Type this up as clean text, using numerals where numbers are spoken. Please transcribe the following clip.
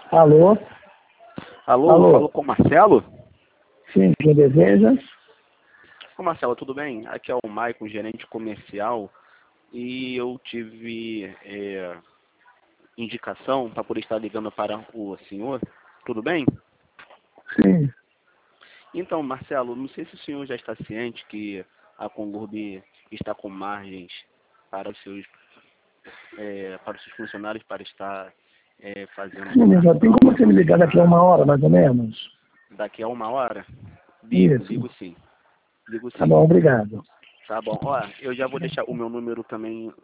Alô? Alô, Alô? falo com o Marcelo? Sim, quem deseja? Ô Marcelo, tudo bem? Aqui é o Maicon, gerente comercial, e eu tive indicação para poder estar ligando para o senhor. Tudo bem? Sim. Então, Marcelo, não sei se o senhor já está ciente que a Conlurb está com margens para os seus funcionários para estar fazendo Sim, já tem cartão como você me ligar daqui a uma hora, mais ou menos? daqui a uma hora? Isso. Ligo sim. Ligo Tá sim. bom, obrigado. Tá bom. Ó, eu já vou deixar o meu número também